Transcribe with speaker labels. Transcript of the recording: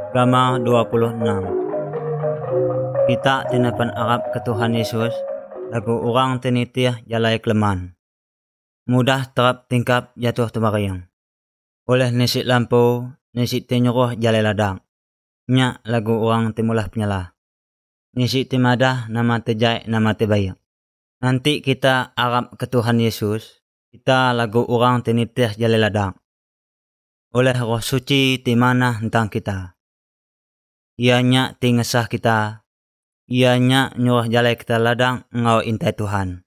Speaker 1: Gama 26. Kita tinapan arap ke Tuhan Yesus, lagu orang tinitih jalai keleman. Mudah terap tingkap jatuh tumariyang. Oleh nisi lampu, nisi tinyuruh jalai ladang. Nya lagu orang timulah penyalah. Nisi timadah nama tejai nama tibayak. Nanti kita arap ke Tuhan Yesus, kita lagu orang tinitih jalai ladang. Oleh Roh Suci timana tentang kita. Ianya tingesah kita. Ianya nyuruh jalai kita ladang ngau intai Tuhan.